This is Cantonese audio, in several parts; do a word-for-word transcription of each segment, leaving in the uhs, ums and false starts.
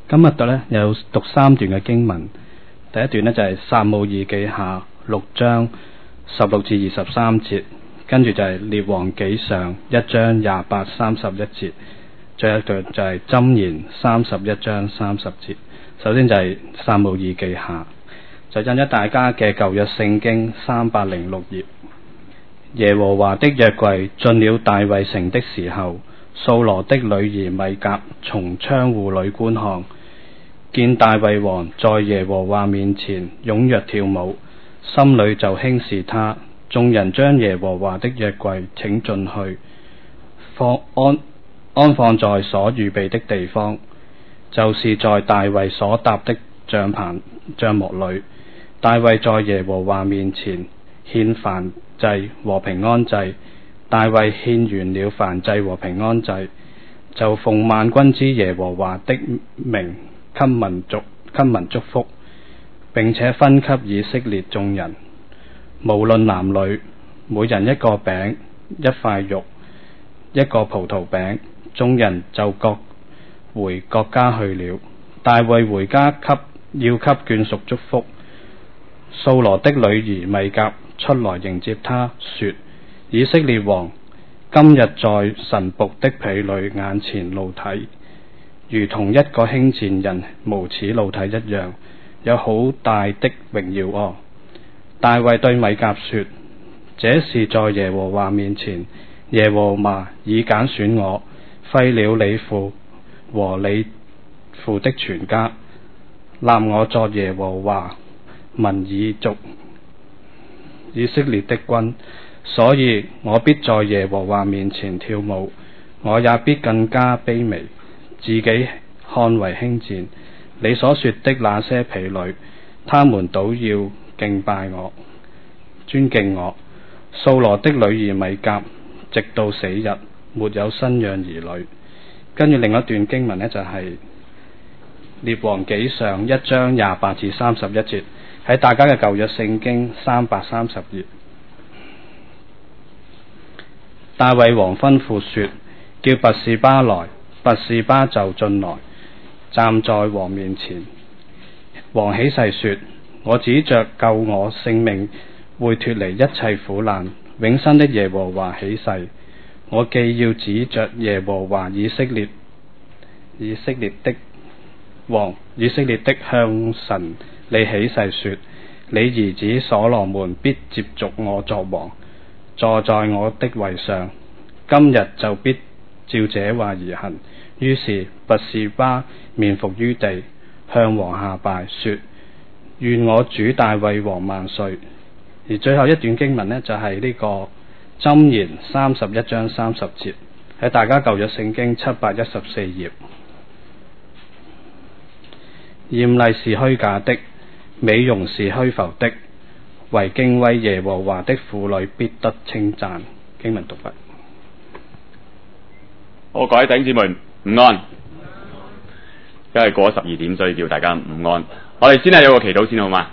今日讀呢有讀三段嘅經文，第一段呢就係撒母耳記下六章十六至二十三節，跟住就係列王紀上一章廿八三十一節，最後一段就係箴言三十一章三十節。首先就係撒母耳記下，就印咗大家嘅舊約聖經三百零六頁。耶和華的約櫃進了大衛城的時候，掃羅的女兒米甲從窗戶裏觀看，見大衛王在耶和華面前踴躍跳舞，心裏就輕視他。眾人將耶和華的約櫃請進去，放安安放在所預備的地方，就是在大衛所搭的帳棚帳幕裏。大衛在耶和華面前獻燔祭和平安祭。大衛獻完了燔祭和平安祭，就奉萬軍之耶和華的名給民族給民祝福，並且分給以色列眾人，無論男女，每人一個餅，一塊肉，一個葡萄餅。眾人就各回各家去了。大衛回家給要給眷屬祝福。掃羅的女兒米甲出來迎接他，說：以色列王今日在神僕的婢女眼前露體，如同一個輕賤人無恥露體一樣，有好大的榮耀哦。大衛對米甲說：這是在耶和華面前，耶和華已揀選我，廢了你父和你父的全家，立我作耶和華民以族以色列的君，所以我必在耶和華面前跳舞，我也必更加卑微，自己看為輕賤。你所說的那些婢女，他們倒要敬拜我，尊敬我。掃羅的女兒米甲直到死日沒有生養兒女。跟住另一段經文呢，就係、是、列王紀上一章廿八至三十一節，喺大家嘅舊約聖經三百三十頁。大衛王吩咐說：叫拔示巴來。拔示巴就進來，站在王面前。王起誓說：我指着救我性命會脫離一切苦難永生的耶和華起誓，我既要指着耶和華以色列以色列的王以色列的向神你起誓說：你兒子所羅門必接續我作王，坐在我的位上。今日就必照這話而行。於是拔示巴面伏於地，向王下拜，說：願我主大衛王萬歲。而最後一段經文呢，就係、是、呢個箴言三十一章三十節，喺大家舊約聖經七百一十四頁。艷麗是虛假的，美容是虛浮的，惟敬畏耶和華的婦女必得稱讚。經文讀畢。 好，各位弟兄姊妹午安。因為過咗十二點，所以叫大家午安。我哋先係有個祈禱先好嘛？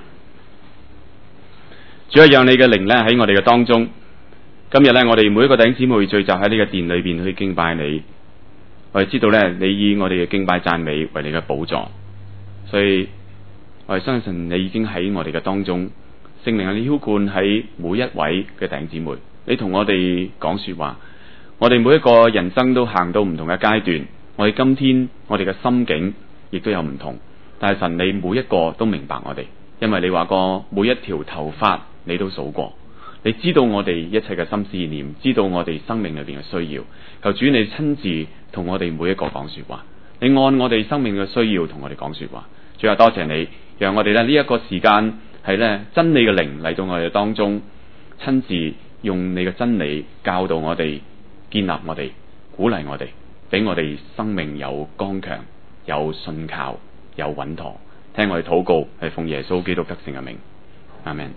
主要讓你嘅靈咧喺我哋嘅當中。今日咧，我哋每一個弟兄姊妹聚集喺呢個殿裏邊去敬拜你。我哋知道咧，你以我哋嘅敬拜讚美為你嘅寶座，所以我哋相信你已經喺我哋嘅當中。聖靈啊，你澆灌喺每一位嘅弟兄姊妹，你同我哋講說話。我哋每一個人生都行到唔同嘅階段，我哋今天我哋嘅心境亦都有唔同，但係神你每一個都明白我哋，因為你話過每一條頭髮你都數過，你知道我哋一切嘅心思意念，知道我哋生命裏邊嘅需要。求主你親自同我哋每一個講說話，你按我哋生命嘅需要同我哋講說話。主啊，多謝你讓我哋咧呢一個時間係咧真理嘅靈嚟到我哋當中，親自用你嘅真理教導我哋，建立我哋，鼓勵我哋，俾我哋生命有剛強，有信靠，有穩妥。聽我哋禱告，係奉耶穌基督得勝嘅名，阿們。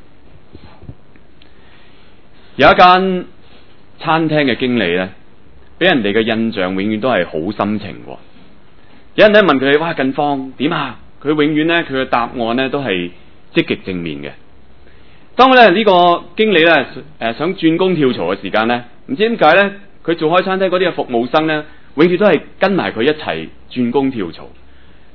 有一間餐廳嘅經理呢，俾人哋嘅印象永遠都係好心情。有人咧問佢：哇，近況點啊？佢永遠呢，佢嘅答案呢都係積極正面嘅。當咧呢個經理呢誒想轉工跳槽嘅時間呢，唔知點解呢？佢做開餐廳嗰啲嘅服務生呢，永遠都係跟埋佢一齊轉工跳槽。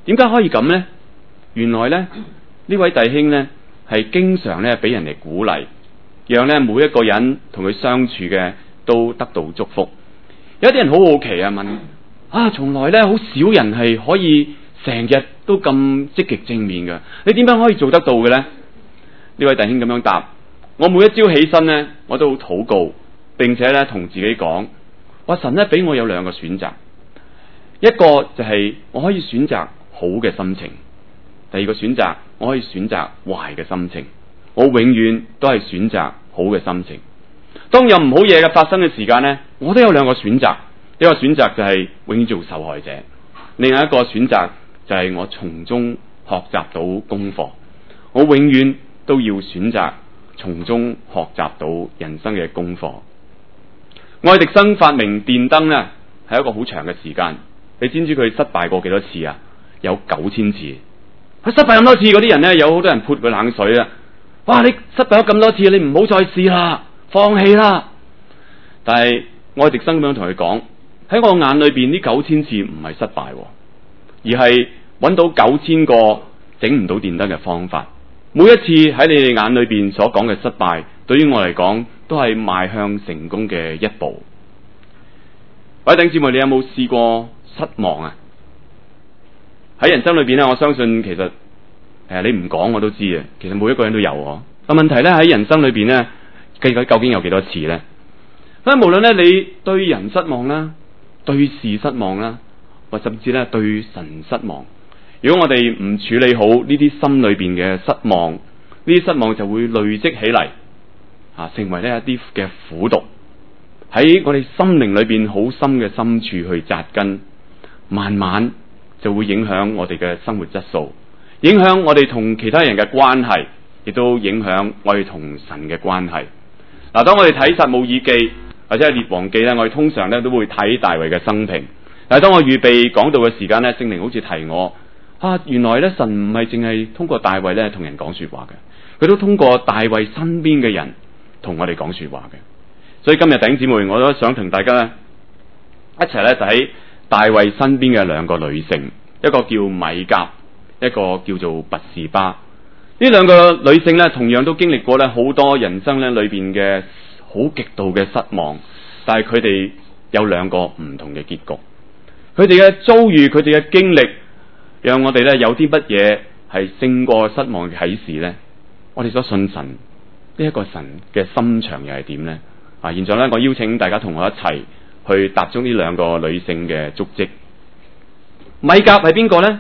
點解可以咁呢？原來呢，呢位弟兄呢係經常咧俾人哋鼓勵，讓咧每一個人同佢相處嘅都得到祝福。有啲人好好奇啊，問啊，從來咧好少人係可以成日都咁積極正面嘅，你點樣可以做得到嘅呢？呢位弟兄咁樣答：我每一朝起身呢，我都禱告，並且咧同自己講，話神咧俾我有兩個選擇，一個就係我可以選擇好嘅心情，第二個選擇我可以選擇壞嘅心情。我永遠都係選擇好嘅心情。當有唔好嘢嘅發生嘅時間呢，我都有兩個選擇，一個選擇就係永遠做受害者，另外一個選擇就係我從中學習到功課。我永遠都要選擇從中學習到人生嘅功課。愛迪生發明電燈呢，係一個好長嘅時間。你知唔知佢失敗過幾多次啊？有九千次。佢失敗咁多次，嗰啲人呢，有好多人潑佢冷水啊！哇！你失敗咗咁多次，你唔好再試啦，放棄啦。但係愛迪生咁樣同佢講，喺我眼裏邊呢九千次唔係失敗，而係揾到九千個整唔到電燈嘅方法。每一次喺你哋眼裏邊所講嘅失敗，對於我嚟講都係邁向成功嘅一步。各位弟兄姊妹，你有冇試過失望啊？喺人生裏邊咧，我相信其實誒你唔講我都知啊。其實每一個人都有喎。但問題咧喺人生裏邊咧，計計究竟有幾多次咧？所以無論咧你對人失望啦，對事失望啦，或甚至咧對神失望，如果我哋唔處理好呢啲心裏邊嘅失望，呢啲失望就會累積起嚟，啊，成為呢一啲嘅苦毒，喺我哋心靈裏邊好深嘅深處去扎根，慢慢就會影響我哋嘅生活質素，影響我哋同其他人嘅關係，亦都影響我哋同神嘅關係。嗱，當我哋睇撒母耳記或者係列王記咧，我哋通常咧都會睇大衛嘅生平。但係當我預備講道嘅時間咧，聖靈好似提我啊，原來咧神唔係淨係通過大衛咧同人講說話嘅，佢都通過大衛身邊嘅人同我哋講說話嘅。所以今日弟兄姊妹，我都想同大家咧一齊咧睇大衛身邊嘅兩個女性，一個叫米甲，一個叫做拔示巴。呢兩個女性咧，同樣都經歷過咧好多人生咧裏邊嘅好極度嘅失望，但係佢哋有兩個唔同嘅結局。佢哋嘅遭遇，佢哋嘅經歷，讓我哋咧有啲乜嘢係勝過失望嘅啟示呢？我哋所信神呢一個神嘅心腸又係點呢？啊！現在咧，我邀請大家同我一齊去踏足呢兩個女性嘅足跡。米甲係邊個呢？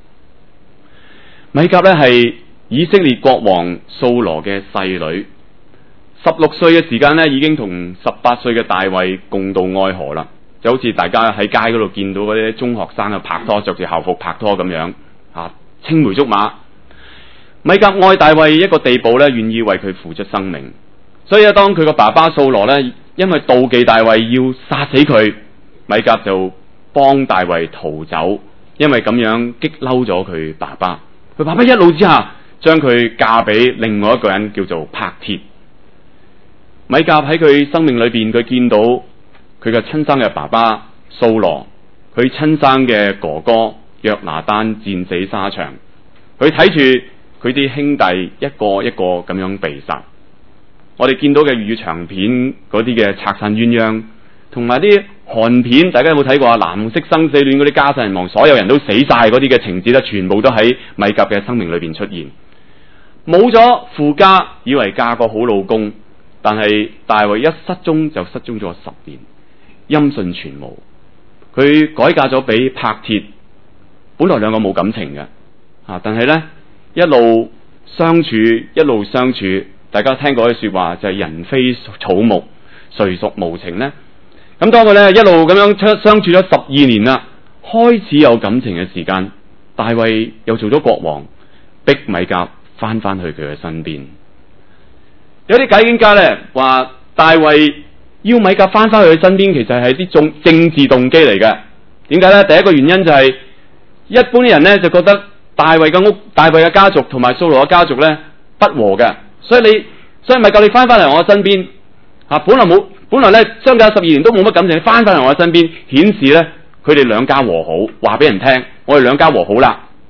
米甲咧係以色列國王掃羅嘅細女，十六歲嘅時間咧已經同十八歲嘅大衛共度愛河啦，就好似大家喺街嗰度見到嗰啲中學生啊拍拖，着住校服拍拖咁樣啊，青梅竹馬。米甲愛大衛一個地步咧，願意為佢付出生命。所以咧，當佢個爸爸掃羅咧，因為妒忌大衛要殺死佢，米甲就幫大衛逃走，因為咁樣激嬲咗佢爸爸。佢爸爸一怒之下，將佢嫁俾另外一個人，叫做帕鐵。米甲喺佢生命裏邊，佢見到佢嘅親生嘅爸爸掃羅，佢親生嘅哥哥約拿單戰死沙場，佢睇住佢啲兄弟一個一個咁樣被殺。我哋見到嘅粵語長片嗰啲嘅拆散鴛鴦，同埋啲韓片，大家有冇睇過啊？藍色生死戀嗰啲家殺人亡，所有人都死晒嗰啲嘅情節咧，全部都喺米甲嘅生命裏邊出現。冇咗父家，以為嫁個好老公，但係大衛一失蹤就失蹤咗十年，音訊全無。佢改嫁咗俾帕鐵，本來兩個冇感情嘅啊，但係呢，一路相處，一路相處。大家聽過啲說話就係、是、人非草木，誰屬無情呢？咁當佢咧一路咁樣相處咗十二年啦，開始有感情嘅時間，大衛又做咗國王，逼米甲翻翻去佢嘅身邊。有啲解經家咧話，大衛要米甲翻翻去佢身邊，其實係啲種政治動機嚟嘅。點解咧？第一個原因就係、是、一般啲人咧就覺得大衛嘅屋、大衛嘅家族同埋掃羅嘅家族咧不和嘅。所以你，所以咪夠你翻翻嚟我身邊，啊，本來冇，本來咧相隔十二年都冇乜感情，翻翻嚟我身邊，顯示咧佢哋兩家和好，話俾人聽，我哋兩家和好啦，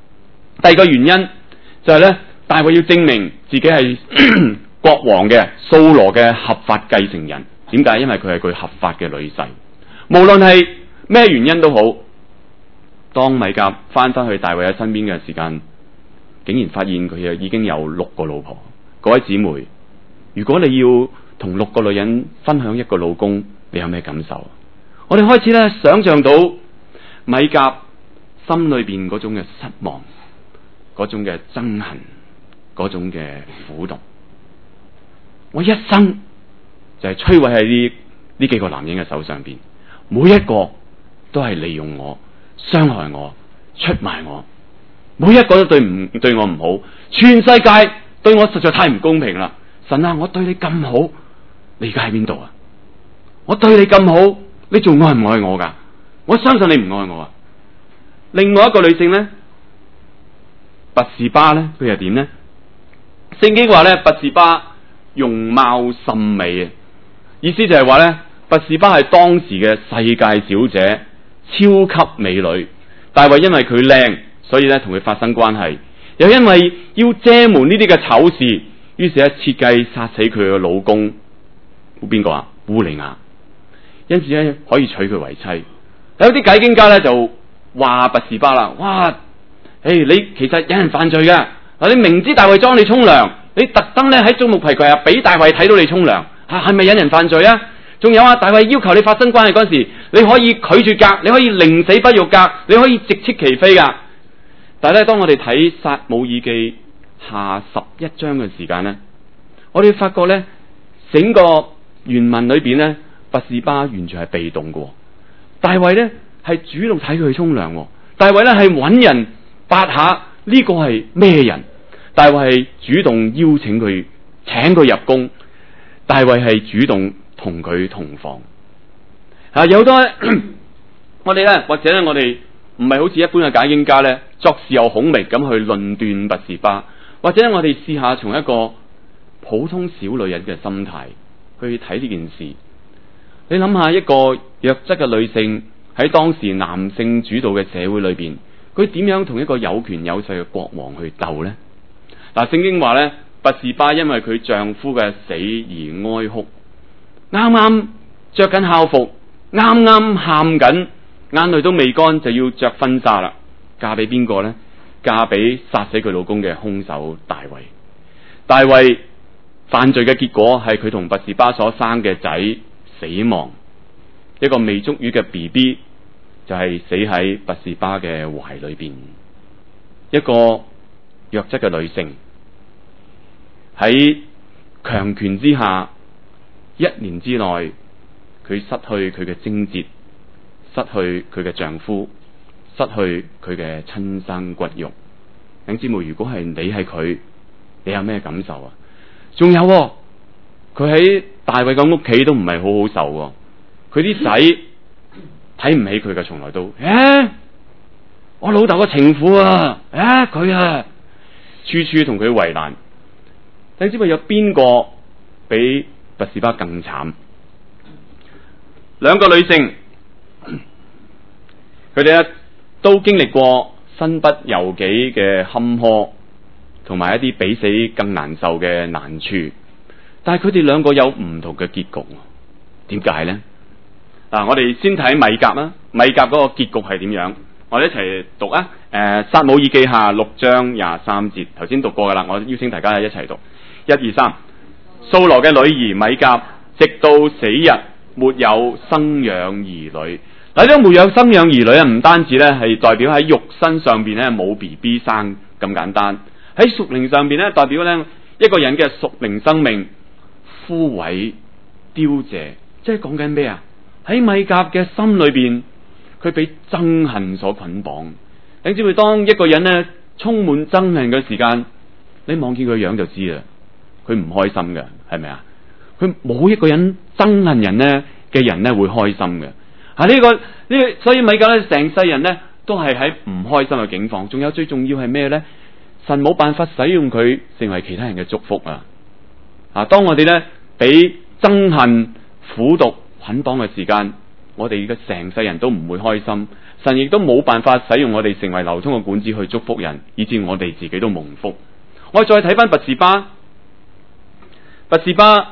第二個原因就係咧，大衛要證明自己係國王嘅掃羅嘅合法繼承人。點解？因為佢係佢合法嘅女婿。無論係咩原因都好，當米甲翻返去大衛喺身邊嘅時間，竟然發現佢已經有六個老婆。各位姊妹，如果你要同六個女人分享一個老公，你有咩感受？我哋開始咧想象到米甲心裏邊嗰種嘅失望，嗰種嘅憎恨，嗰種嘅苦毒。我一生就係摧毀喺呢呢幾個男人嘅手上邊，每一個都係利用我、傷害我、出賣我，每一個都對唔對我唔好，全世界對我實在太唔公平啦！神啊，我對你咁好，你而家喺邊度啊？我對你咁好，你仲愛唔愛我噶？我相信你唔愛我啊！另外一個女性呢，拔示巴呢，佢又點呢？聖經話呢，拔示巴容貌甚美啊，意思就係話呢，拔示巴係當時嘅世界小姐，超級美女。大衛因為佢靚，所以咧同佢發生關係，又因為要遮瞞呢啲嘅醜事，於是咧設計殺死佢嘅老公，邊個啊？烏利亞，因此咧可以娶佢為妻。有啲解經家咧就話拔示巴啦，哇！誒，你其實有人犯罪嘅，你明知大衛裝你沖涼，你特登咧喺眾目睽睽下俾大衛睇到你沖涼，吓係咪引人犯罪啊？仲有啊，大衛要求你發生關係嗰時，你可以拒絕噶，你可以寧死不育噶，你可以直斥其非噶。但係咧，當我哋睇撒母耳記下十一章嘅時間咧，我哋發覺咧，整個原文裏邊咧，拔示巴完全係被動嘅，大衛咧係主動睇佢去沖涼，大衛咧係揾人八下呢個係咩人，大衛係主動邀請佢，請佢入宮，大衛係主動同佢同房。啊，有好多我哋咧，或者咧，我哋唔係好似一般嘅解經家咧，作事又孔明咁去論斷拔示巴，或者我哋試下從一個普通小女人嘅心態去睇呢件事。你諗下，一個弱質嘅女性喺當時男性主導嘅社會裏邊，佢點樣同一個有權有勢嘅國王去鬥呢？嗱，聖經話咧，拔示巴因為佢丈夫嘅死而哀哭，啱啱着緊校服，啱啱喊緊，眼淚都未乾就要着婚紗啦。嫁俾邊個呢？嫁俾殺死佢老公嘅兇手大衛。大衛犯罪嘅結果係佢同拔示巴所生嘅仔死亡，一個未足月嘅 B B 就係死喺拔示巴嘅懷裏邊。一個弱質嘅女性喺強權之下，一年之內佢失去佢嘅貞節，失去佢嘅丈夫，失去佢嘅親生骨肉。弟兄姊妹，如果係你係佢，你有咩感受啊？仲有佢喺大衛嘅屋企都唔係好好受，佢啲仔睇唔起佢嘅，從來都誒、欸，我老豆個情婦啊，誒佢啊，處處同佢為難。你知唔知有邊個比拔示巴更慘？兩個女性，佢哋咧都經歷過身不由己嘅坎坷，同埋一啲比死更難受嘅難處，但係佢哋兩個有唔同嘅結局。點解呢？嗱、啊，我哋先睇米甲啦。米甲嗰個結局係點樣？我哋一齊讀啊！誒、呃，撒母耳記下六章廿三節，頭先讀過噶啦。我邀請大家一齊讀，一二三。掃羅嘅女兒米甲，直到死日沒有生養兒女。嗱，呢個沒有生養兒女啊，唔單止咧係代表喺肉身上邊咧冇 B B 生咁簡單，喺屬靈上邊咧代表咧一個人嘅屬靈生命枯萎凋謝。即係講緊咩啊？喺米甲嘅心裏邊，佢俾憎恨所捆綁。你知唔知當一個人咧充滿憎恨嘅時間，你望見佢樣就知啦，佢唔開心嘅，係咪啊？佢冇一個人憎恨人咧嘅人咧會開心嘅。啊，呢、這個呢、這個，所以米甲咧成世人咧都係喺唔開心嘅境況。仲有最重要係咩咧？神冇辦法使用佢成為其他人嘅祝福啊！啊，當我哋咧俾憎恨苦毒捆綁嘅時間， 我哋嘅成世人都唔會開心，神亦都冇辦法使用我哋成為流通嘅管子去祝福人，以致我哋自己都蒙福。我哋再睇翻拔士巴，拔士巴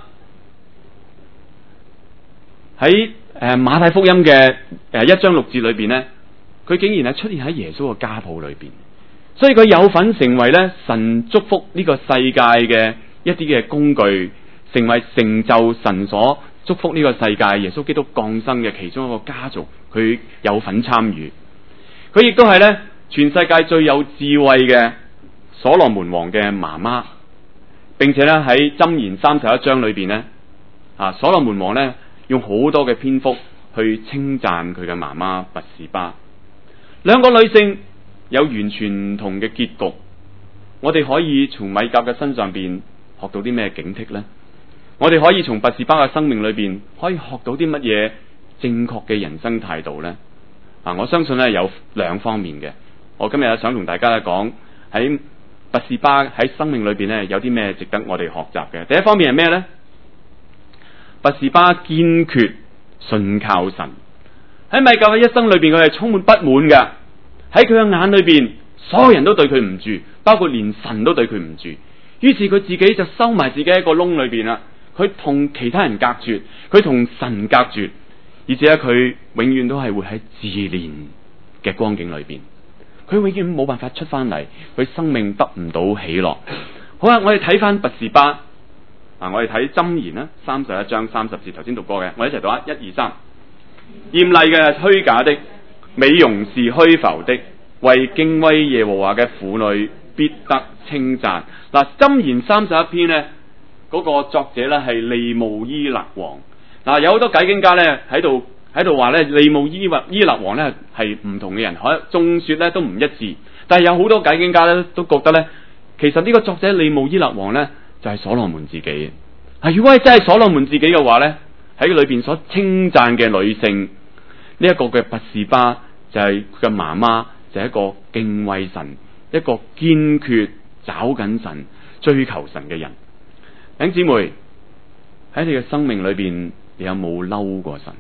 喺誒馬太福音嘅誒一章六節裏邊呢，佢竟然係出現喺耶穌嘅家譜裏邊，所以佢有份成為咧神祝福呢個世界嘅一啲嘅工具，成為成就神所祝福呢個世界耶穌基督降生嘅其中一個家族，佢有份參與。佢亦都係咧全世界最有智慧嘅所羅門王嘅媽媽，並且咧喺箴言三十一章裏邊呢，啊所羅門王呢用好多嘅篇幅去稱讚佢嘅媽媽拔士巴。兩個女性有完全唔同嘅結局，我哋可以從米甲嘅身上邊學到啲咩警惕呢？我哋可以從拔士巴嘅生命裏邊可以學到啲乜嘢正確嘅人生態度呢？啊，我相信咧有兩方面嘅。我今日想同大家咧講喺拔士巴喺生命裏邊咧有啲咩值得我哋學習嘅。第一方面係咩呢？拔士巴堅決信靠神。喺米甲嘅一生裏邊，佢係充滿不滿嘅。喺佢嘅眼裏邊，所有人都對佢唔住，包括連神都對佢唔住。於是佢自己就收埋自己喺個窿裏邊啦。佢同其他人隔絕，佢同神隔絕，而且佢永遠都係活喺自憐嘅光景裏邊。佢永遠冇辦法出翻嚟，佢生命得唔到喜樂。好啦，我哋睇翻拔士巴啊，我哋睇箴言啦，三十一章三十節，頭先讀過嘅，我哋一齊讀啊，一二三。艷麗嘅係虛假的，美容是虛浮的，為敬畏耶和華嘅婦女必得稱讚。嗱，箴言三十一篇呢，嗰、那個作者呢係利慕伊勒王。嗱，有好多解經家呢喺度喺度話呢，利慕伊或伊勒王呢係唔同嘅人，可眾說呢都唔一致。但係有好多解經家呢都覺得呢，其實呢個作者利慕伊勒王呢就係、是、所羅門自己。啊，如果係真係所羅門自己嘅話呢，喺裏邊所稱讚嘅女性呢一、這個嘅拔士巴就係佢嘅媽媽，就係、是、一個敬畏神、一個堅決找緊神、追求神嘅人。弟兄姊妹，喺你嘅生命裏邊，你有冇嬲過神？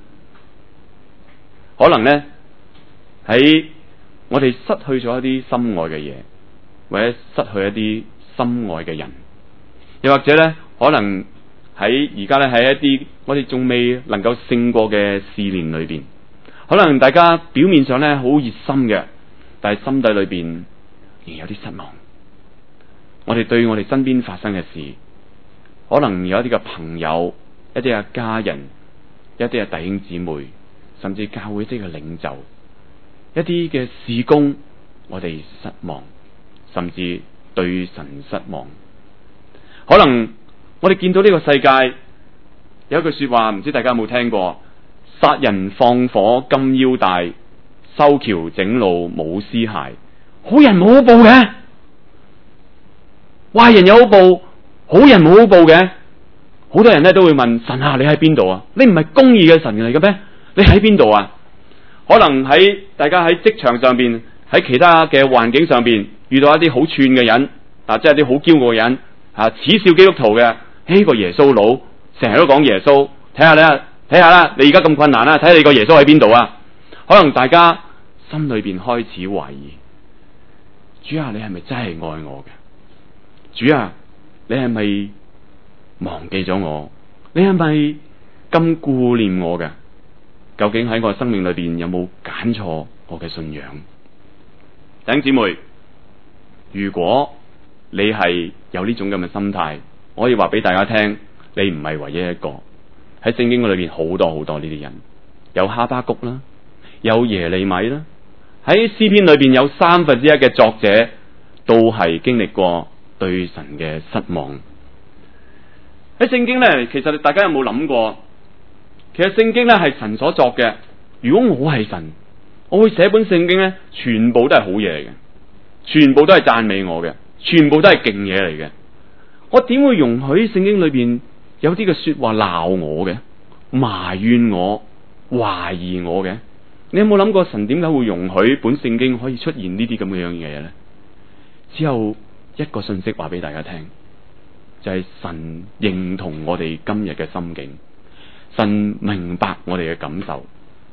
可能呢，喺我哋失去咗一啲心愛嘅嘢，或者失去一啲心愛嘅人，又或者呢，可能喺而家呢，喺一啲我哋仲未能夠勝過嘅試煉裏邊，可能大家表面上呢好熱心嘅，但係心底裏邊仍有啲失望。我哋對我哋身邊發生嘅事，可能有一啲嘅朋友、一啲嘅家人、一啲嘅弟兄姊妹，甚至教會啲嘅領袖，一啲嘅事工，我哋失望，甚至對神失望。可能我哋見到呢個世界有一句說話，唔知大家有冇聽過？殺人放火金腰帶，修橋整路冇屍骸。好人冇好報嘅，壞人有好報，好人冇好報嘅。好多人咧都會問神啊，你喺邊度啊？你唔係公義嘅神嚟嘅咩？你喺邊度啊？可能喺大家喺職場上邊，喺其他嘅環境上邊遇到一啲好串嘅人啊，即係啲好驕傲嘅人啊，恥笑基督徒嘅，呢個耶穌佬成日都講耶穌，睇下咧，睇下啦，你而家咁困難啦，睇下你個耶穌喺邊度啊？可能大家心裏邊開始懷疑，主啊，你係咪真係愛我嘅？主啊，你係咪忘記咗我？你係咪咁顧念我嘅？究竟喺我生命裏邊有冇揀錯我嘅信仰？弟兄姊妹，如果你係有呢種咁嘅心態，我可以話俾大家聽，你唔係唯一一個。喺聖經裏邊好多好多呢啲人，有哈巴谷啦，有耶利米啦，喺詩篇裏邊有三分之一嘅作者都係經歷過對神嘅失望。喺聖經呢，其實大家有冇諗過？其實聖經呢係神所作嘅。如果我係神，我會寫本聖經呢，全部都係好嘢嚟嘅，全部都係讚美我嘅，全部都係勁嘢嚟嘅。我點會容許聖經裏邊有啲嘅說話鬧我嘅，埋怨我、懷疑我嘅？你有冇諗過神點解會容許本聖經可以出現呢啲咁樣嘅嘢呢？只有一個信息話俾大家聽，就係神認同我哋今日嘅心境，神明白我哋嘅感受，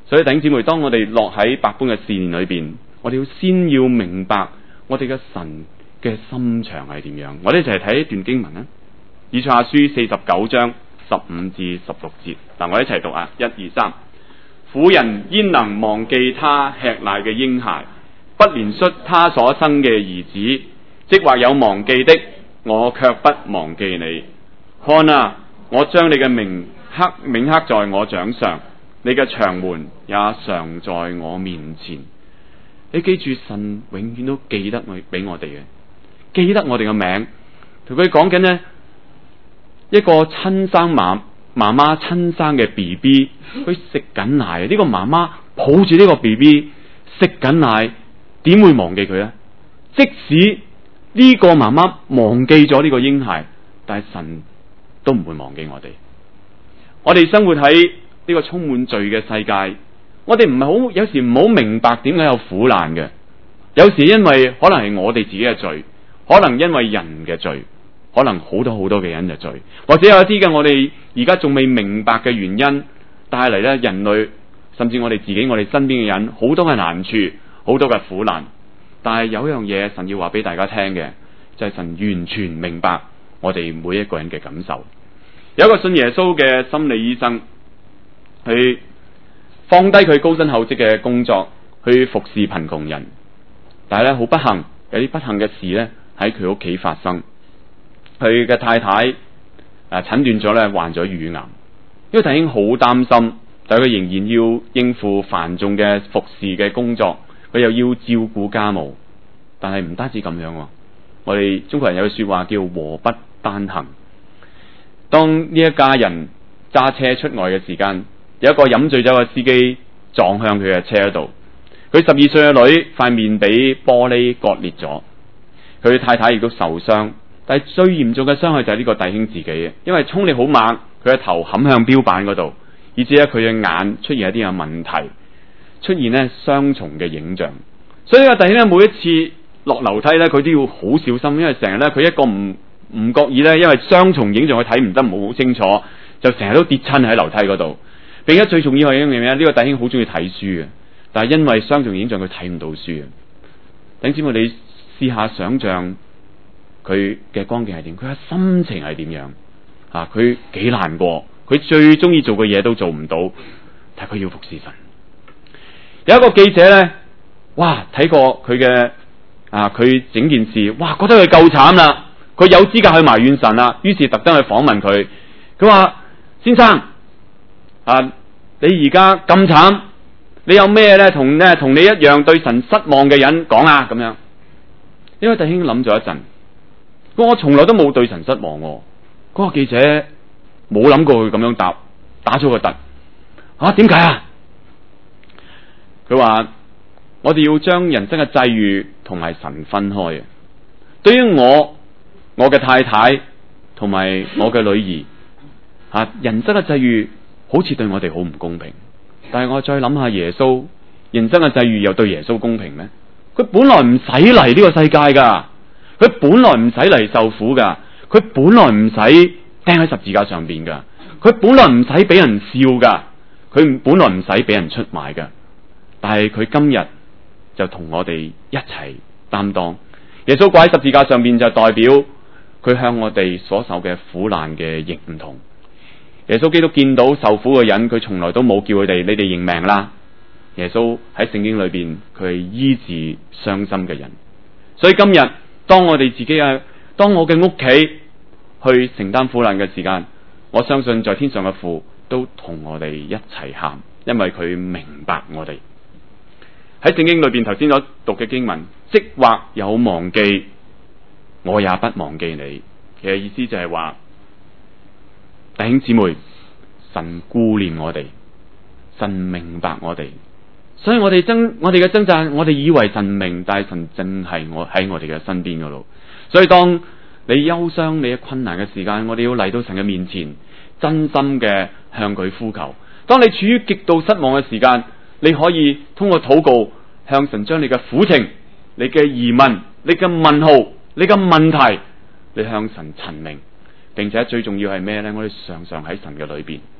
所以弟兄姊妹，當我哋落喺百般嘅試煉裏邊，我哋要先要明白我哋嘅神嘅心腸係點樣。我哋一齊睇一段經文啦，以賽亞書四十九章十五至十六節。嗱，我一齊讀啊，一二三。婦人焉能忘記他吃奶嘅嬰孩，不憐恤他所生嘅兒子？即或有忘記的，我卻不忘記你。看啊，我將你嘅名刻銘刻在我掌上，你嘅牆門也常在我面前。你記住，神永遠都記得我俾我哋嘅，記得我哋嘅名。同佢講緊呢，一個親生媽媽媽親生嘅 B B， 佢食緊奶，呢、這個媽媽抱住呢個 B B 食緊奶，點會忘記佢呢？即使呢個媽媽忘記咗呢個嬰孩，但係神都唔會忘記我哋。我哋生活喺呢個充滿罪嘅世界，我哋唔係好，有時唔好明白點解有苦難嘅。有時因為可能係我哋自己嘅罪，可能因為人嘅罪，可能好多好多嘅人嘅罪，或者有一啲嘅我哋而家仲未明白嘅原因，帶嚟咧人類甚至我哋自己、我哋身邊嘅人好多嘅難處，好多嘅苦難。但係有一樣嘢神要話俾大家聽嘅，就係、是、神完全明白我哋每一個人嘅感受。有一個信耶穌嘅心理醫生，去放低佢高薪厚職嘅工作，去服侍貧窮人。但係咧好不幸，有啲不幸嘅事咧喺佢屋企發生。佢嘅太太誒診斷咗咧患咗乳癌，呢個弟兄好擔心，但係佢仍然要應付繁重嘅服侍嘅工作，佢又要照顧家務。但係唔單止咁樣，我哋中國人有句說話叫禍不單行。當呢一家人揸車出外嘅時間，有一個飲醉酒嘅司機撞向佢嘅車度，佢十二歲嘅女塊面俾玻璃割裂咗，佢太太亦都受傷。但係最嚴重嘅傷害就係呢個弟兄自己嘅，因為衝力好猛，佢嘅頭冚向標板嗰度，以至咧佢嘅眼出現一啲嘅問題，出現咧雙重嘅影像。所以呢個弟兄咧每一次落樓梯咧，佢都要好小心，因為成日咧佢一個唔唔覺意咧，因為雙重影像佢睇唔得唔好清楚，就成日都跌親喺樓梯嗰度。並且最重要係一樣嘢，呢、這個弟兄好中意睇書嘅，但係因為雙重影像佢睇唔到書嘅。弟兄姊妹，你試下想象佢嘅光景係點，佢嘅心情係點樣啊？佢幾難過，佢最中意做嘅嘢都做唔到，但係佢要服侍神。有一個記者咧，哇，睇過佢嘅啊，佢整件事，哇，覺得佢夠慘啦，佢有資格去埋怨神啦，於是特登去訪問佢。佢話：先生啊，你而家咁慘，你有咩咧同咧同你一樣對神失望嘅人講啊？咁樣，因為弟兄諗咗一陣。我從來都冇對神失望，嗰、那個記者冇諗過佢咁樣答，打咗個突。啊，點解啊？佢話我哋要將人生嘅際遇同埋神分開嘅。對於我、我嘅太太同埋我嘅女兒，吓、啊、人生嘅際遇好似對我哋好唔公平。但係我再諗下耶穌，人生嘅際遇又對耶穌公平咩？佢本來唔使嚟呢個世界噶。佢本來唔使嚟受苦噶，佢本來唔使釘喺十字架上邊噶，佢本來唔使俾人笑噶，佢本來唔使俾人出賣噶，但係佢今日就同我哋一齊擔當。耶穌掛喺十字架上邊就代表佢向我哋所受嘅苦難嘅認同。耶穌基督見到受苦嘅人，佢從來都冇叫佢哋你哋認命啦。耶穌喺聖經裏邊，佢係醫治傷心嘅人。所以今日當我哋自己啊，當我嘅屋企去承擔苦難嘅時間，我相信在天上嘅父都同我哋一齊喊，因為佢明白我哋。喺聖經裏邊頭先所讀嘅經文，即或有忘記，我也不忘記你。其實意思就係話，弟兄姊妹，神顧念我哋，神明白我哋。所以我哋爭，我哋嘅掙扎，我哋以為神明，但係神正係我喺我哋嘅身邊嗰度。所以當你憂傷、你嘅困難嘅時間，我哋要嚟到神嘅面前，真心嘅向佢呼求。當你處於極度失望嘅時間，你可以通過禱告向神將你嘅苦情、你嘅疑問、你嘅問號、你嘅問題，你向神陳明，並且最重要係咩呢？我哋常常喺神嘅裏邊，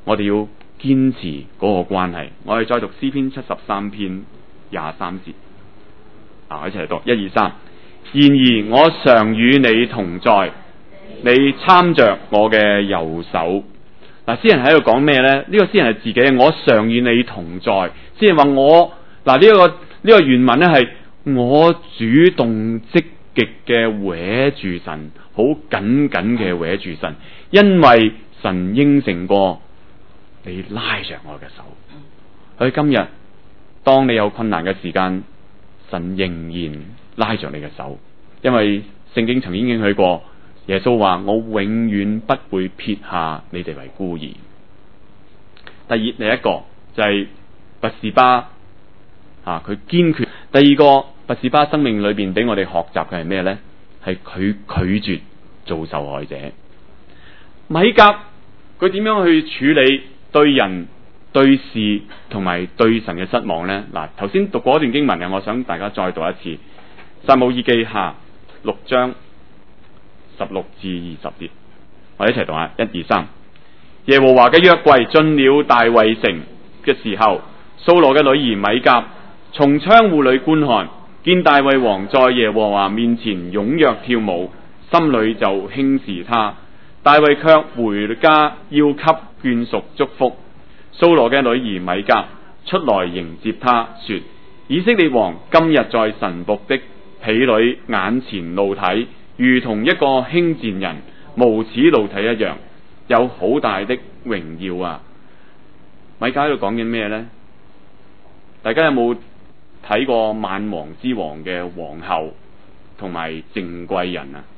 我哋要堅持嗰個關係。我哋再讀詩篇七十三篇廿三節，啊，一齊讀，一二三。然而我常與你同在，你參着我嘅右手。嗱，詩人喺度講咩呢？呢、這個詩人係自己，我常與你同在。詩人話我嗱呢、這個呢、這個原文呢係我主動積極嘅搲住神，好緊緊嘅搲住神，因為神應承過你拉着我嘅手。所以今日當你有困難嘅時間，神仍然拉着你嘅手，因為聖經曾經應許過，耶穌話我永遠不會撇下你哋為孤兒。第二，第一個就係拔示巴啊，佢堅決。第二個，拔示巴生命裏邊俾我哋學習嘅係咩呢？係佢拒絕做受害者。米甲佢點樣去處理對人、對事同埋對神嘅失望呢？嗱，頭先讀過一段經文嘅，我想大家再讀一次。撒母耳記下六章十六至二十節，我哋一齊讀下，一二三。耶和華嘅約櫃進了大衛城嘅時候，掃羅嘅女兒米甲從窗戶裏觀看，見大衛王在耶和華面前踴躍跳舞，心裏就輕視他。大衛卻回家要給眷屬祝福。掃羅嘅女兒米甲出來迎接他，說：以色列王今日在神僕的婢女眼前露體，如同一個輕賤人，無恥露體一樣，有好大的榮耀啊！米甲喺度講緊咩呢？大家有冇睇過萬王之王嘅皇后同埋靜貴人啊？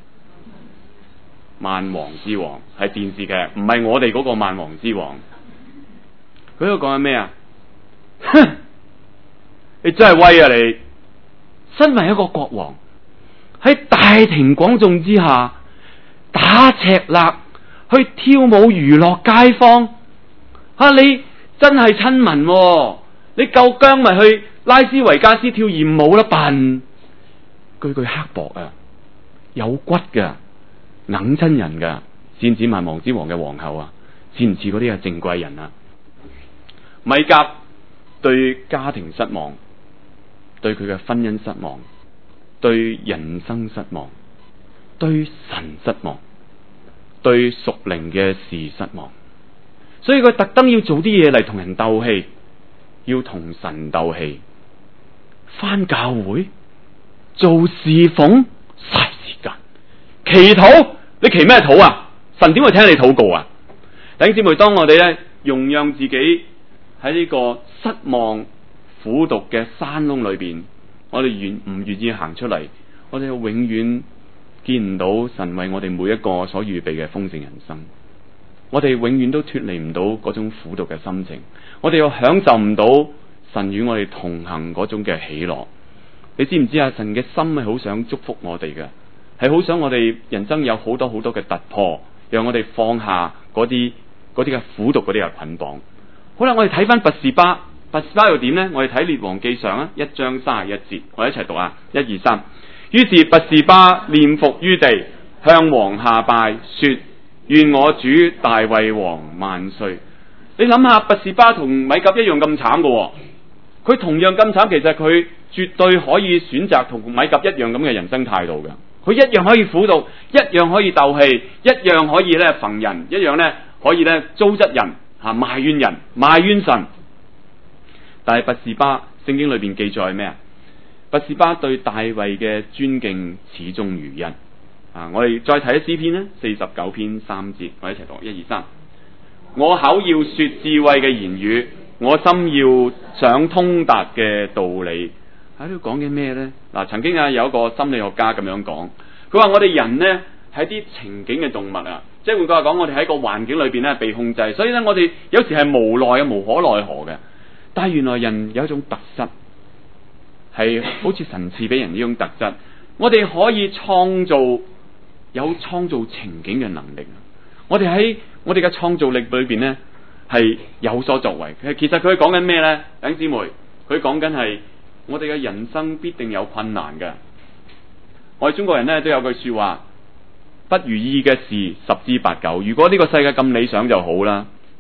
萬王之王係電視劇，唔係我哋嗰個萬王之王。佢喺度講緊咩啊？哼，你真係威啊！你身為一個國王，喺大庭廣眾之下打赤肋，去跳舞娛樂街坊啊！你真係親民喎，你夠薑咪去拉斯維加斯跳艷舞啦笨！句句刻薄啊，有骨噶，硬親人噶，似唔似萬王之王嘅皇后啊？似唔似嗰啲啊靜貴人啊？米甲對家庭失望，對佢嘅婚姻失望，對人生失望，對神失望，對屬靈嘅事失望，所以佢特登要做啲嘢嚟同人鬥氣，要同神鬥氣，返教會做侍奉嘥時間，祈禱你祈咩禱啊？神點會聽你禱告啊？弟兄姊妹，當我哋咧容讓自己喺呢個失望苦毒嘅山窿裏邊，我哋願唔願意行出嚟？我哋永遠見唔到神為我哋每一個所預備嘅豐盛人生。我哋永遠都脫離唔到嗰種苦毒嘅心情，我哋又享受唔到神與我哋同行嗰種嘅喜樂。你知唔知啊？神嘅心係好想祝福我哋嘅，係好想我哋人生有好多好多嘅突破，讓我哋放下嗰啲嗰啲嘅苦毒嗰啲嘅捆綁。好啦，我哋睇翻拔示巴，拔示巴又點呢？我哋睇列王記上啊，一章三十一節，我哋一齊讀啊，一二三。於是拔示巴臉伏於地，向王下拜，說：願我主大衛王萬歲。你諗下，拔示巴同米甲一樣咁慘噶，佢同樣咁慘，其實佢絕對可以選擇同米甲一樣咁嘅人生態度嘅。佢一樣可以苦毒，一樣可以鬥氣，一樣可以咧焚人，一樣咧可以咧糟質人。啊！埋怨人，埋怨神，但係拔示巴聖經裏邊記載係咩啊？拔示巴對大衛嘅尊敬始終如一。啊！我哋再睇詩篇咧，四十九篇三節，我哋一齊讀，一二三。我口要說智慧嘅言語，我心要想通達嘅道理。喺度講緊咩呢？嗱，曾經啊有一個心理學家咁樣講，佢話我哋人呢係啲情景嘅動物啊。即係換句話講，我哋喺個環境裏邊咧被控制，所以咧我哋有時係無奈嘅、無可奈何嘅。但係原來人有一種特質，係好似神賜俾人呢種特質，我哋可以創造有創造情景嘅能力。我哋喺我哋嘅創造力裏邊咧係有所作為。其實佢講緊咩咧？弟兄姊妹，佢講緊係我哋嘅人生必定有困難嘅。我哋中國人咧都有句說話。不如意嘅事十之八九，如果呢個世界咁理想就好啦，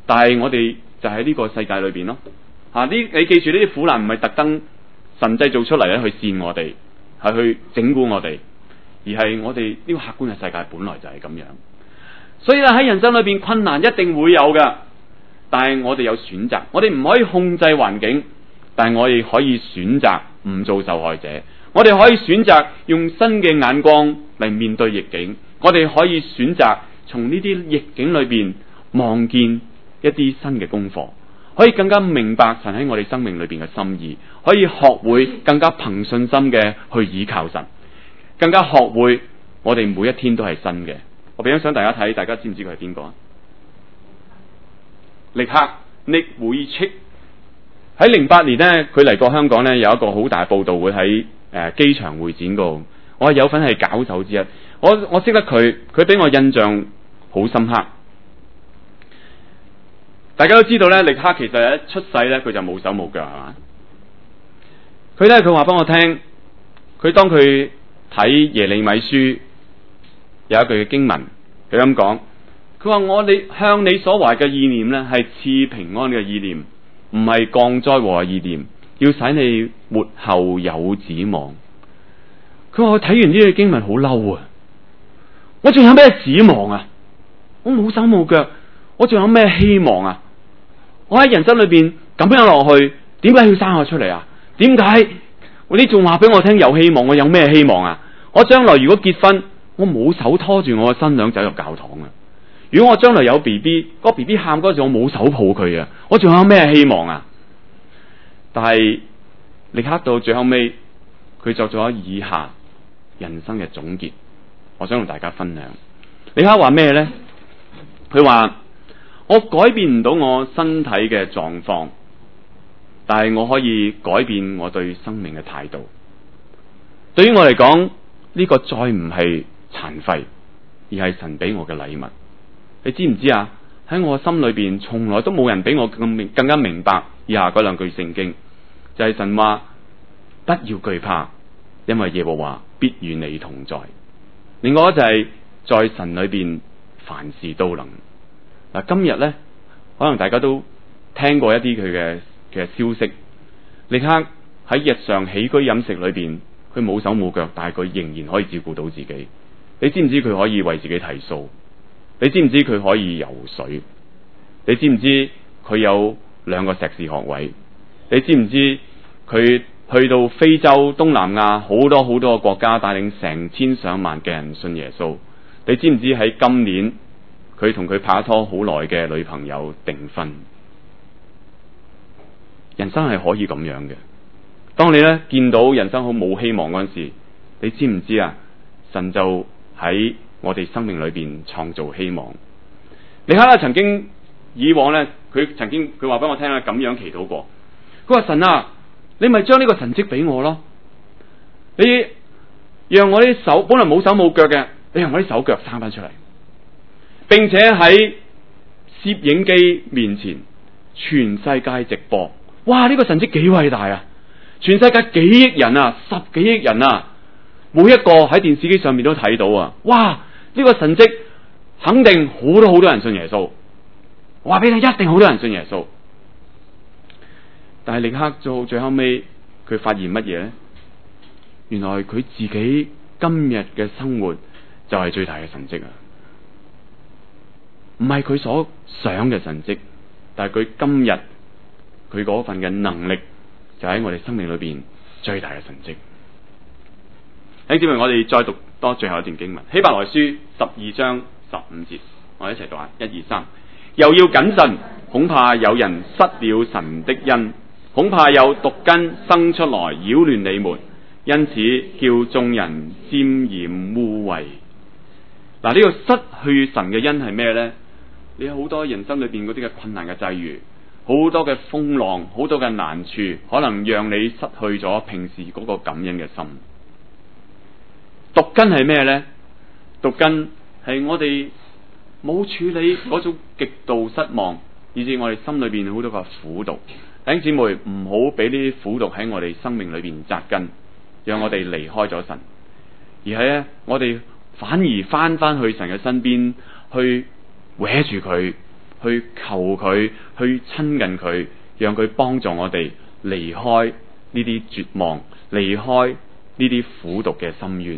但係我哋就喺呢個世界裏邊咯。吓，呢你記住呢啲苦難唔係特登神製造出嚟咧去試我哋，係去整蠱我哋，而係我哋呢個客觀嘅世界本來就係咁樣。所以咧喺人生裏邊困難一定會有噶，但係我哋有選擇，我哋唔可以控制環境，但係我哋可以選擇唔做受害者，我哋可以選擇用新嘅眼光嚟面對逆境，我哋可以選擇從呢啲逆境裏邊望見一啲新嘅功課，可以更加明白神喺我哋生命裏邊嘅心意，可以學會更加憑信心嘅去倚靠神，更加學會我哋每一天都係新嘅。我俾張相大家睇，大家知唔知佢係邊個啊？力克 Nick Vujicic 喺零八年呢，佢嚟過香港呢，有一個好大嘅佈道會喺誒機場會展嗰度，我係有份係搞手之一，我我識得佢，佢俾我印象好深刻。大家都知道咧，力克其實一出世咧，佢就冇手冇腳係嘛？佢咧佢話俾我聽，佢當佢睇耶利米書有一句嘅經文，佢咁講，佢話我你向你所懷嘅意念咧係賜平安嘅意念，唔係降災禍嘅意念，要使你末後有指望。佢話我睇完呢句經文好嬲啊！我仲有咩指望啊？我冇手冇腳，我仲有咩希望啊？我喺人生裏邊咁樣落去，點解要生我出嚟啊？點解你仲話俾我聽有希望？我有咩希望啊？我將來如果結婚，我冇手拖住我嘅新娘走入教堂啊！如果我將來有 B B， 個 B B 喊嗰時我冇手抱佢啊！我仲有咩希望啊？但係力克到最後尾，佢作咗以下人生嘅總結，我想同大家分享。力克話咩呢？佢話我改變唔到我身體嘅狀況，但係我可以改變我對生命嘅態度。對於我嚟講，呢個再唔係殘廢，而係神俾我嘅禮物。你知唔知啊？喺我心裏邊，從來都冇人比我更明更加明白以下嗰兩句聖經，就係神話不要懼怕，因為耶和華必與你同在。另外就係在神裏邊凡事都能。嗱，今日呢，可能大家都聽過一啲佢嘅嘅消息。力克喺日常起居飲食裏邊，佢冇手冇腳，但係佢仍然可以照顧到自己。你知唔知佢可以為自己提數？你知唔知佢可以游水？你知唔知佢有兩個碩士學位？你知唔知佢去到非洲、東南亞好多好多個國家，帶領成千上萬嘅人信耶穌？你知唔知喺今年佢同佢拍拖好耐嘅女朋友訂婚？人生係可以咁樣嘅。當你咧見到人生好冇希望嗰陣時，你知唔知啊？神就喺我哋生命裏邊創造希望。力克咧曾經以往咧，佢曾經佢話俾我聽咧，咁樣祈禱過。佢話神啊，你咪將呢個神蹟俾我咯，你讓我啲手本來冇手冇腳嘅，你讓我啲手腳生翻出嚟，並且喺攝影機面前全世界直播。哇！呢個神蹟幾偉大啊！全世界幾億人啊，十幾億人啊，每一個喺電視機上面都睇到啊！哇！呢個神蹟肯定好多好多人信耶穌。我話俾你，一定好多人信耶穌。但係力克做最後尾，佢發現乜嘢呢？原來佢自己今日嘅生活就係最大嘅神蹟啊！唔係佢所想嘅神蹟，但係佢今日佢嗰份嘅能力就喺我哋生命裏邊最大嘅神蹟。兄姊妹，我哋再讀多最後一段經文，希伯來書十二章十五節，我哋一齊讀下，一二三。又要謹慎，恐怕有人失了神的恩，恐怕有毒根生出來擾亂你們，因此叫眾人沾染污穢。嗱，呢個失去神嘅恩係咩呢？你有好多人生裏邊嗰啲嘅困難嘅際遇，好多嘅風浪，好多嘅難處，可能讓你失去咗平時嗰個感恩嘅心。毒根係咩呢？毒根係我哋冇處理嗰種極度失望，以致我哋心裏邊好多個苦毒。弟兄姊妹，唔好俾呢啲苦毒喺我哋生命裏邊扎根，讓我哋離開咗神，而係咧我哋反而翻翻去神嘅身邊，去搲住佢， 去求佢，去親近佢，讓佢幫助我哋離開呢啲絕望，離開呢啲苦毒嘅深淵。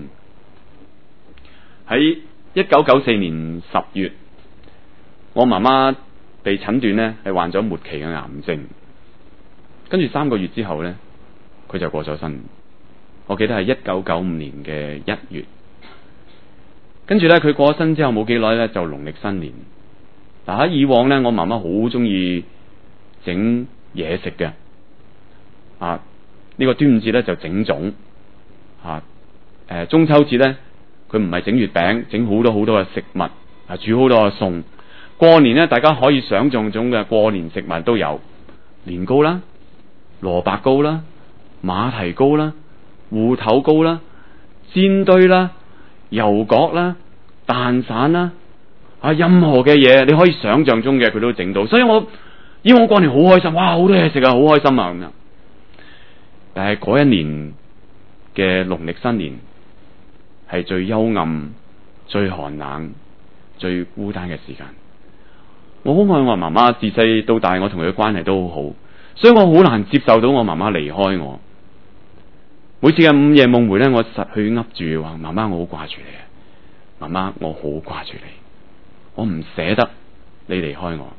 喺一九九四年十月，我媽媽被診斷呢係患咗末期嘅癌症，跟住三個月之後呢，佢就過咗身。我記得係一九九五年嘅一月，跟住呢，佢過咗身之後冇幾耐呢，就農曆新年。嗱，喺以往呢，我媽媽好中意整嘢食嘅，啊，呢個端午節呢，就整粽，啊，誒中秋節呢，佢唔係整月餅，整好多好多嘅食物，啊，煮好多嘅餸。過年呢，大家可以想象中嘅過年食物都有年糕啦、蘿蔔糕啦、馬蹄糕啦、芋頭糕啦、煎堆啦、油角啦、蛋散啦，啊，任何嘅嘢你可以想象中嘅佢都整到。所以我以往過年好開心，哇，好多嘢食啊，好開心啊咁樣。但係嗰一年嘅農曆新年係最幽暗、最寒冷、最孤單嘅時間。我好愛我媽媽，自細到大我同佢嘅關係都好好，所以我好難接受到我媽媽離開我。每次嘅午夜夢回呢，我實去噏住話：媽媽，我好掛住你，媽媽，我好掛住你，我唔捨得你離開我。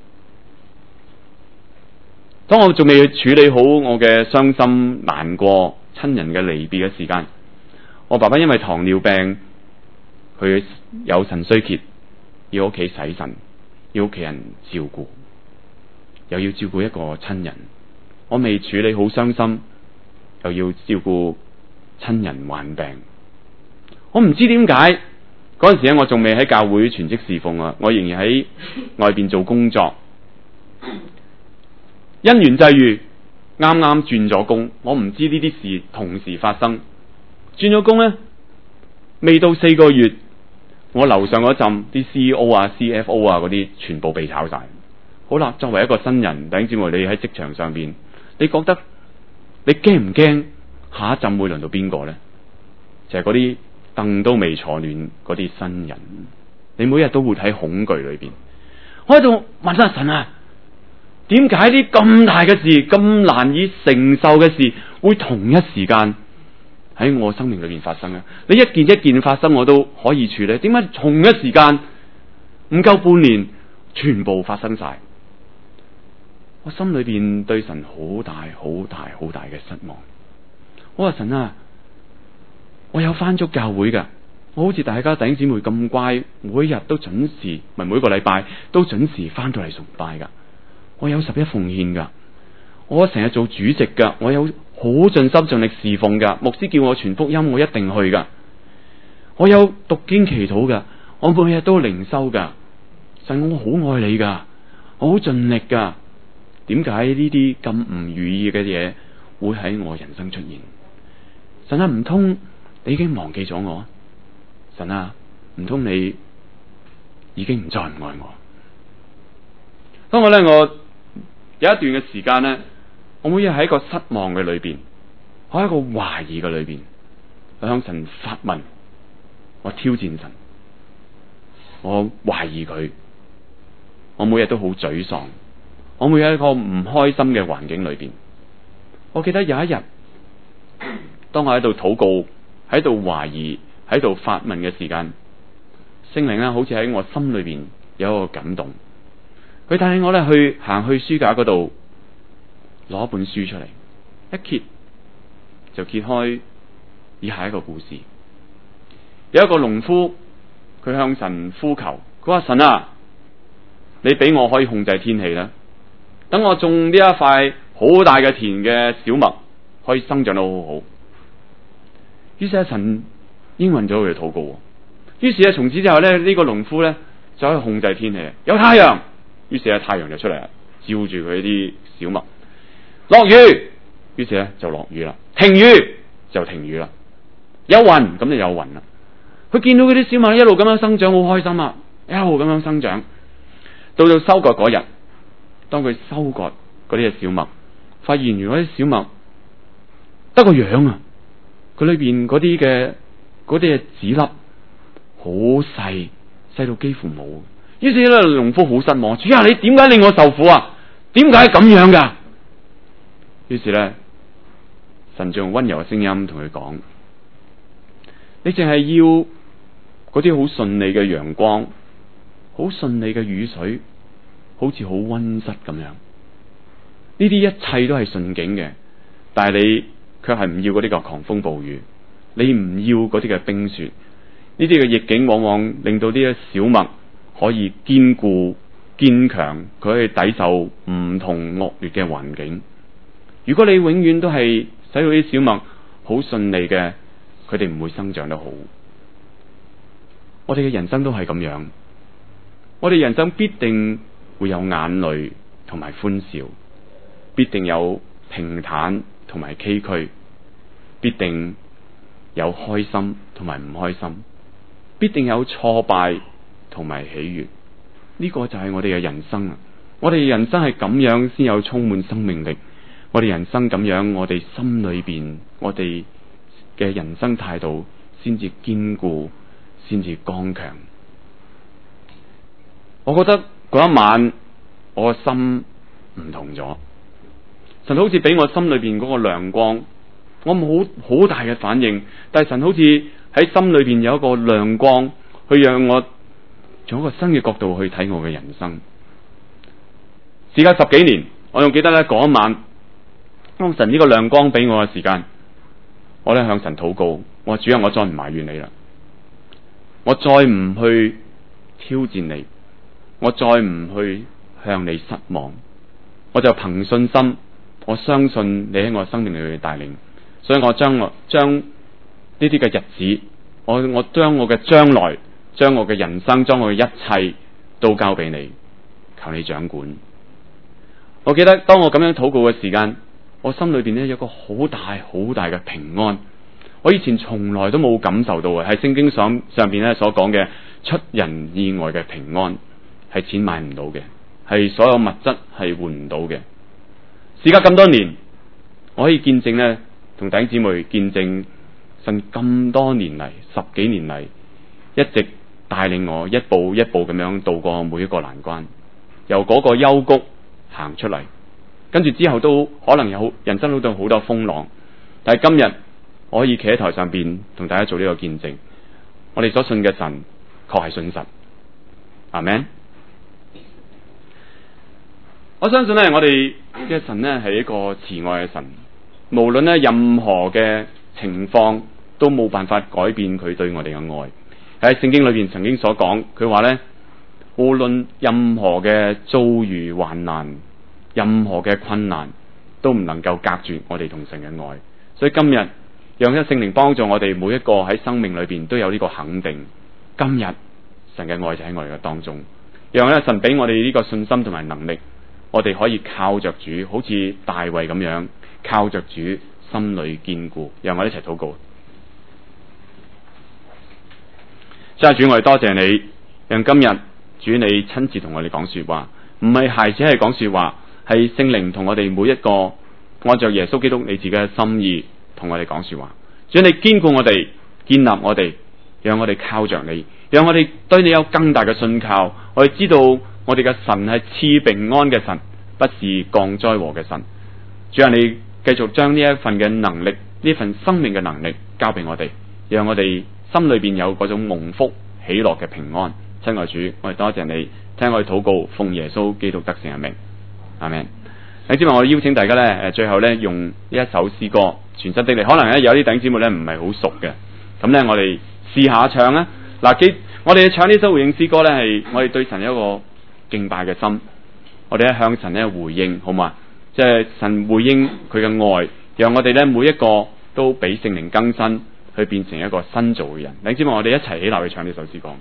當我仲未處理好我嘅傷心難過親人嘅離別嘅時間，我爸爸因為糖尿病，佢有腎衰竭，要屋企洗腎，要屋企人照顧，又要照顧一個親人。我未處理好傷心，又要照顧親人患病。我唔知點解嗰陣時咧，我仲未喺教會全職侍奉啊，我仍然喺外邊做工作。因緣際遇，啱啱轉咗工，我唔知呢啲事同時發生。轉咗工呢，未到四個月，我樓上嗰陣啲 C E O 啊、C F O 啊嗰啲全部被炒晒。好啦，作為一個新人，弟兄姊妹，你喺職場上邊，你覺得你驚唔驚？下一陣會輪到邊個呢？就係嗰啲凳都未坐暖嗰啲新人，你每日都活喺恐懼裏邊。我喺度問下神啊，點解啲咁大嘅事、咁難以承受嘅事，會同一時間喺我生命裏邊發生啊？你一件一件發生，我都可以處理。點解同一時間唔夠半年，全部發生晒？我心裏邊對神好大、好大、好大嘅失望。我話神啊，我有翻足教會噶，我好似大家弟兄姊妹咁乖，每日都準時，唔係每個禮拜都準時翻到嚟崇拜噶。我有十一奉獻噶，我成日做主席噶，我有好盡心盡力侍奉噶。牧師叫我傳福音，我一定去噶。我有讀經祈禱噶，我每日都靈修噶。神，我好愛你噶，我好盡力噶。點解呢啲咁唔如意嘅嘢會喺我人生出現？神啊，唔通你已經忘記咗我？神啊，唔通你已經唔再唔愛我？當我咧，我有一段嘅時間咧，我每日喺一個失望嘅裏邊，我喺一個懷疑嘅裏邊，我向神發問，我挑戰神，我懷疑佢，我每日都好沮喪，我每日喺一個唔開心嘅環境裏邊。我記得有一日，當我喺度禱告、喺度懷疑、喺度發問嘅時間，聖靈咧好似喺我心裏邊有一個感動，佢帶領我咧去行去書架嗰度攞一本書出嚟，一揭就揭開以下一個故事。有一個農夫，佢向神呼求，佢話：神啊，你俾我可以控制天氣啦，等我種呢一塊好大嘅田嘅小麥可以生長得好好。於是神應允咗佢嘅禱告。於是啊，從此之後咧，呢、這個農夫咧就可以控制天氣，有太陽，於是啊，太陽就出嚟啦，照住佢啲小麥。落雨，於是咧就落雨啦，停雨就停雨啦，有雲咁就有雲啦。佢見到嗰啲小麥一路咁樣生長，好開心啊，一路咁樣生長。到到收割嗰日，當佢收割嗰啲嘅小麥，發現原來啲小麥得個樣啊，佢裏邊嗰啲嘅嗰啲嘅籽粒好細，細到幾乎冇， 於是咧，農夫好失望，主啊，你點解令我受苦啊？點解咁樣噶？於是咧，神就用溫柔嘅聲音同佢講：你淨係要嗰啲好順利嘅陽光，好順利嘅雨水，好似好溫室咁樣。呢啲一切都係順境嘅，但係你卻係唔要嗰啲嘅狂風暴雨，你唔要嗰啲嘅冰雪。呢啲嘅逆境往往令到呢啲小麥可以堅固堅強，佢可以抵受唔同惡劣嘅環境。如果你永遠都係使到啲小麥好順利嘅，佢哋唔會生長得好。我哋嘅人生都係咁樣，我哋人生必定會有眼淚同埋歡笑，必定有平坦同埋崎嶇，必定有開心同埋唔開心，必定有挫敗同埋喜悅。呢個就係我哋嘅人生啊！我哋人生係咁樣先有充滿生命力。我哋人生咁樣，我哋心裏邊，我哋嘅人生態度先至堅固，先至剛強。我覺得嗰一晚我個心唔同咗，神好似俾我心裏邊嗰個亮光，我冇好大嘅反應，但係神好似喺心裏邊有一個亮光，去讓我從一個新嘅角度去睇我嘅人生。時隔十幾年，我仲記得咧嗰一晚，當神呢個亮光俾我嘅時間，我咧向神禱告，我話主啊，我再唔埋怨你啦，我再唔去挑戰你，我再唔去向你失望，我就憑信心，我相信你喺我生命裏嘅帶領，所以我將我將呢啲嘅日子，我我將我嘅將來，將我嘅人生，將我嘅一切都交俾你，求你掌管。我記得當我咁樣禱告嘅時間，我心裏邊咧有個好大好大嘅平安，我以前從來都冇感受到嘅，係聖經上上邊咧所講嘅出人意外嘅平安，係錢買唔到嘅，係所有物質係換唔到嘅。時隔咁多年，我可以見證咧，同弟兄姊妹見證神咁多年嚟，十幾年嚟，一直帶領我一步一步咁樣度過每一個難關，由嗰個幽谷行出嚟，跟住之後都可能有人生都有好多風浪，但係今日我可以企喺台上邊同大家做呢個見證，我哋所信嘅神確係信實，阿們。我相信咧，我哋嘅神咧係一個慈愛嘅神，無論咧任何嘅情況都冇辦法改變佢對我哋嘅愛。喺聖經裏邊曾經所講，佢話咧，無論任何嘅遭遇患難，任何嘅困難都唔能夠隔絕我哋同神嘅愛。所以今日讓一聖靈幫助我哋每一個喺生命裏邊都有呢個肯定，今日神嘅愛就喺我哋嘅當中，讓一神俾我哋呢個信心同埋能力，我哋可以靠着主，好似大衛咁樣靠着主，心裏堅固。讓我哋一齊禱告。真係主，我哋多謝你，讓今日主你親自同我哋講說話，唔係孩子係講說話，係聖靈同我哋每一個按照耶穌基督你自己嘅心意同我哋講說話。主你堅固我哋，建立我哋，讓我哋靠着你，讓我哋對你有更大嘅信靠。我哋知道我哋嘅神係賜平安嘅神，不是降災禍嘅神。主啊，你繼續將呢一份嘅能力，呢份生命嘅能力交俾我哋，讓我哋心裏邊有嗰種蒙福喜樂嘅平安。親愛主，我哋多謝你聽我哋禱告，奉耶穌基督得勝嘅名，阿們。弟兄姊妹，我邀請大家咧，誒，最後咧用呢一首詩歌《全心的你》，可能咧有啲弟兄姊妹咧唔係好熟嘅，咁咧我哋試下唱啦。嗱，記我哋唱呢首回應詩歌咧，係我哋對神有一個敬拜嘅心，我哋咧向神咧回應，好嘛？即係神回應佢嘅愛，讓我哋咧每一個都俾聖靈更新，去變成一個新造嘅人。弟兄姊妹，我哋一齊起立去唱呢首詩歌。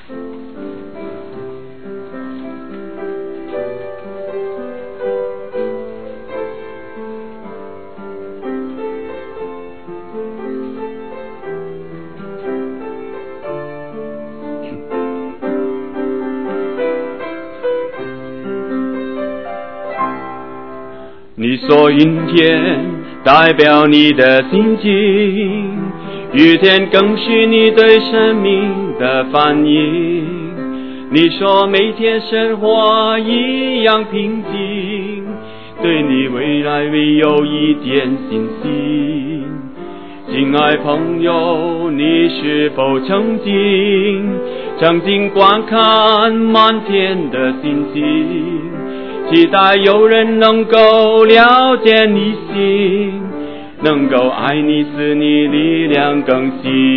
你说阴天代表你的心境，雨天更是你对生命的反应， 你说每天生活一样平静，对你未来没有一点信心。亲爱朋友，你是否曾经曾经观看满天的星星，期待有人能够了解你心，能够爱你使你力量更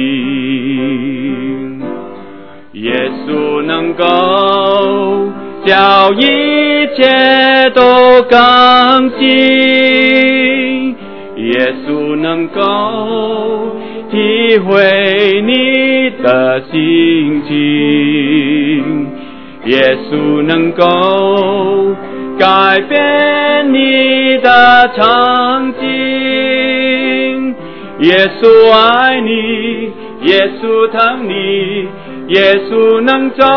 新。耶稣能够叫一切都更新，耶稣能够体会你的心情，耶稣能够改变你的场景。耶稣爱你，耶稣疼你，耶稣能走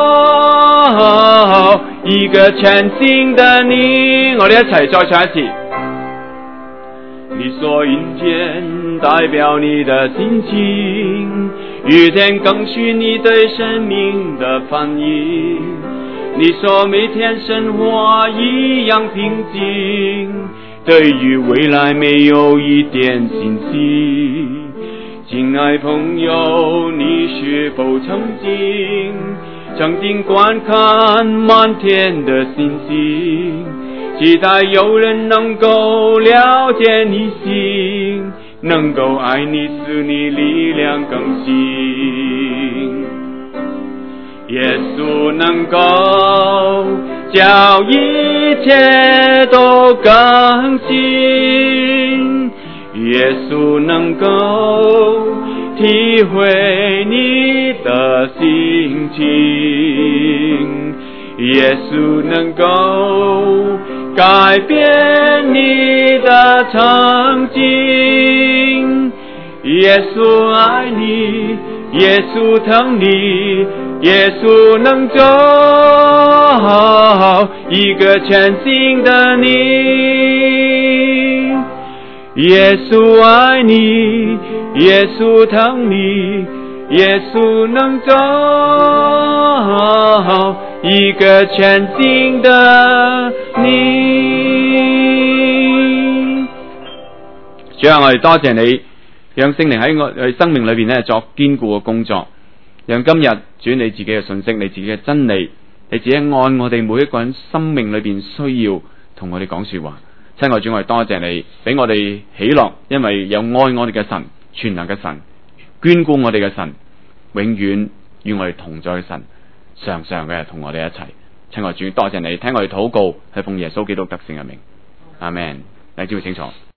一個全新的你。我哋一齊再唱一次。你說陰天代表你的心情，雨天更是你對生命的反應。你說每天生活一樣平靜，對於未來沒有一點信心。親愛朋友，你是否曾經曾經觀看滿天的星星，期待有人能夠了解你心，能夠愛你使你力量更新。耶穌能夠叫一切都更新，耶穌能夠體會你的心情，耶穌能夠改變你的場景。耶穌愛你，耶穌疼你，耶穌能走一個全新的你。耶穌愛你，耶穌疼你，耶穌能走一個全新的你。主啊，我哋多謝你，讓聖靈喺我哋生命裏邊咧作堅固嘅工作，讓今日主你自己嘅信息，你自己嘅真理，你自己按我哋每一個人生命裏邊需要同我哋講說話。親愛主，我哋多謝你俾我哋喜樂，因為有愛我哋嘅神，全能嘅神，眷顧我哋嘅神，永遠與我哋同在嘅神，常常嘅同我哋一齊。親愛主，多謝你聽我哋禱告，係奉耶穌基督得勝嘅名，阿們。你只會清楚。